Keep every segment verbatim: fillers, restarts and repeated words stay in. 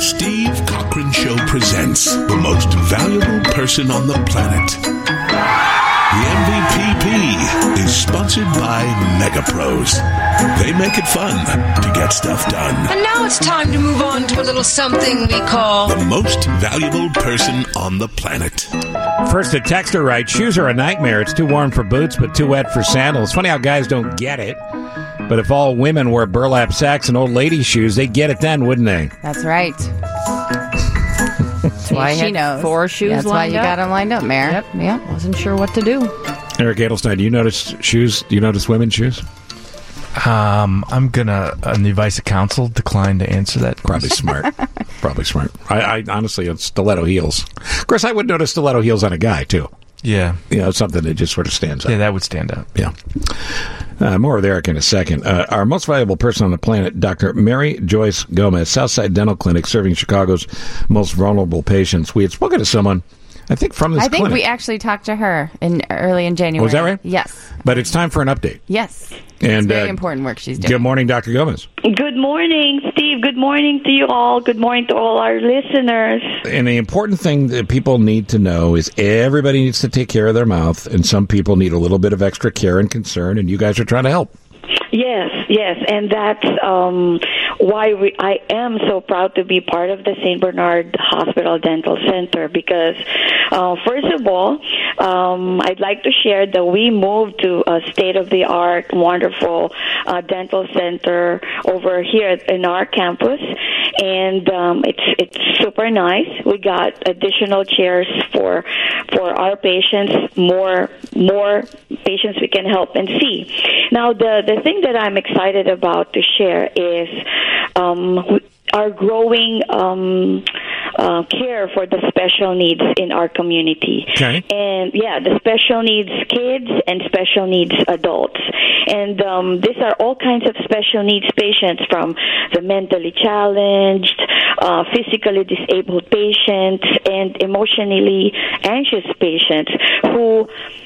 Steve Cochran Show presents the most valuable person on the planet. The M V P P is sponsored by MegaPros. They make it fun to get stuff done. And now it's time to move on to a little something we call the most valuable person on the planet. First, a texter writes, shoes are a nightmare. It's too warm for boots, but too wet for sandals. Funny how guys don't get it. But if all women wore burlap sacks and old lady shoes, they'd get it then, wouldn't they? That's right. That's why she I had knows. four shoes That's lined why you up. got them lined up, Mare. Yep. Yep. Wasn't sure what to do. Eric Edelstein, do you notice shoes? Do you notice women's shoes? Um, I'm gonna, on the advice of counsel, decline to answer that. Probably smart. Probably smart. I, I honestly, it's stiletto heels. Of course, I would notice stiletto heels on a guy too. Yeah, you know, something that just sort of stands out. Yeah, that would stand out. Yeah. Uh, more with Eric in a second. Uh, our most valuable person on the planet, Doctor Mary Joyce Gomez, Southside Dental Clinic, serving Chicago's most vulnerable patients. We had spoken to someone, I think, from this I think clinic. we actually talked to her in early in January. Was that right? Yes. But it's time for an update. Yes. And, it's very uh, important work she's doing. Good morning, Doctor Gomez. Good morning, Steve. Good morning to you all. Good morning to all our listeners. And the important thing that people need to know is everybody needs to take care of their mouth, and some people need a little bit of extra care and concern, and you guys are trying to help. Yes, yes, and that's um, why we, I am so proud to be part of the Saint Bernard Hospital Dental Center because, uh, first of all, um, I'd like to share that we moved to a state-of-the-art, wonderful uh, dental center over here in our campus, and um, it's it's super nice. We got additional chairs for for our patients, more more patients we can help and see. Now, the the thing that I'm excited about to share is um, our growing um, uh, care for the special needs in our community. Okay. And, yeah, the special needs kids and special needs adults. And um, these are all kinds of special needs patients, from the mentally challenged, uh, physically disabled patients, and emotionally anxious patients who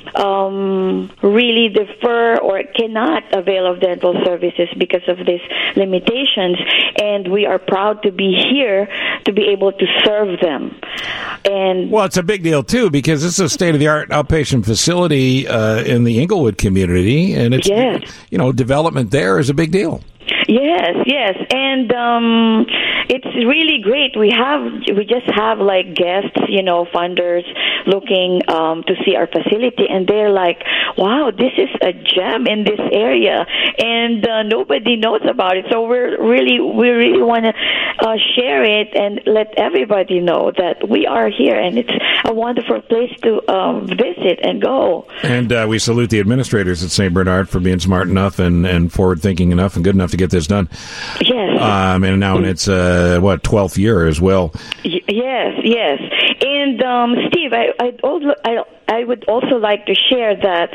um, really defer or cannot avail of dental services because of these limitations. And we are proud to be here to be able to serve them. And well, it's a big deal too because it's a state-of-the-art outpatient facility uh, in the Inglewood community, and it's yes. you know development there is a big deal. Yes, yes, and um, it's really great. We have we just have like guests, you know, funders looking um, to see our facility, and they're like, "Wow, this is a gem in this area," and uh, nobody knows about it. So we're really we really want to uh, share it and let everybody know that we are here, and it's a wonderful place to um, visit and go. And uh, we salute the administrators at Saint Bernard for being smart enough and, and forward-thinking enough and good enough to get this done. Yes. Um, and now in its, uh, what, twelfth year as well. Y- yes, yes. And, um, Steve, I, I'd also, I, I would also like to share that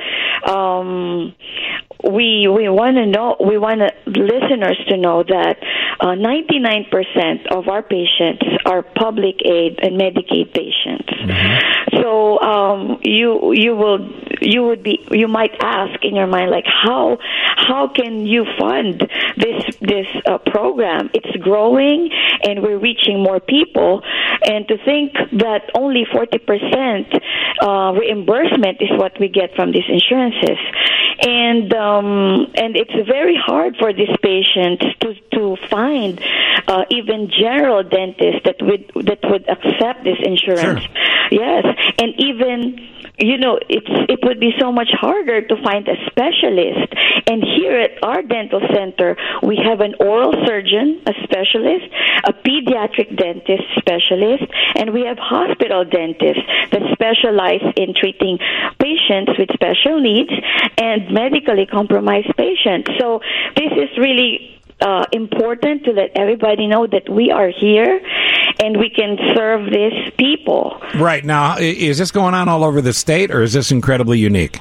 um, we we want to know, we want listeners to know that uh, ninety-nine percent of our patients are public aid and Medicaid patients. Mm-hmm. So um, you you will you would be you might ask in your mind, like, how how can you fund this this uh, program? It's growing and we're reaching more people, and to think that only forty percent uh, reimbursement is what we get from these insurances, and um, and it's very hard for these patients to to find uh, even general dentists that would that would accept this insurance. Sure. Yes, and even, you know, it's it would be so much harder to find a specialist. And here at our dental center, we have an oral surgeon, a specialist, a pediatric dentist specialist, and we have hospital dentists that specialize in treating patients with special needs and medically compromised patients. So this is really Uh, important to let everybody know that we are here and we can serve these people. Right. Now, i- is this going on all over the state, or is this incredibly unique?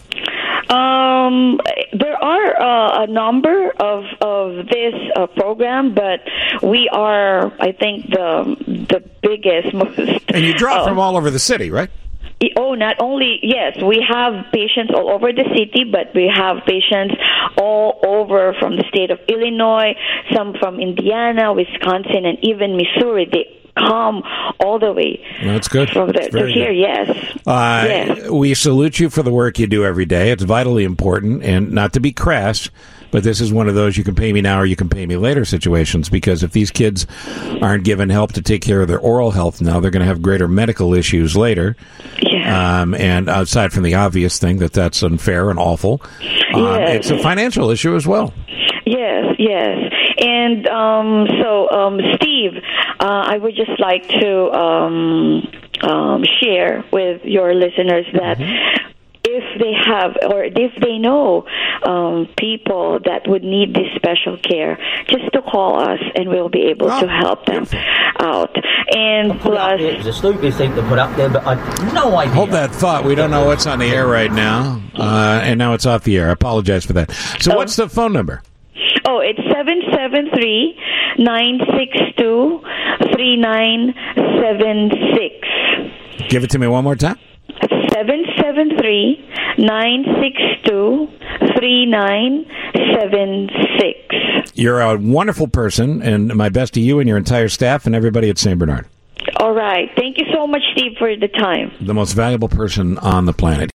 Um, there are uh, a number of of this uh, program, but we are, I think, the the biggest, most. And you draw uh, from all over the city, right? Oh, not only, yes, we have patients all over the city, but we have patients all over from the state of Illinois, some from Indiana, Wisconsin, and even Missouri. They come all the way That's good. from there to here, good. yes. Uh, yes. We salute you for the work you do every day. It's vitally important, and not to be crass, but this is one of those you can pay me now or you can pay me later situations, because if these kids aren't given help to take care of their oral health now, they're going to have greater medical issues later. Yeah. Um, and aside from the obvious thing that that's unfair and awful, um, Yes. it's a financial issue as well. Yes, yes. And um, so, um, Steve, uh, I would just like to um, um, share with your listeners that Mm-hmm. if they have or if they know um, people that would need this special care, just to call us and we'll be able Oh, to help them beautiful. out. And Put it up plus, there. It was a stupid thing to put up there, but I had no idea. Hold that thought. We don't know what's on the air right now, uh, and now it's off the air. I apologize for that. So Oh. what's the phone number? oh, it's seven seven three, nine six two, three nine seven six. Give it to me one more time. seven seven three, nine six two, three nine seven six. You're a wonderful person, and my best to you and your entire staff and everybody at Saint Bernard. All right. Thank you so much, Steve, for the time. The most valuable person on the planet.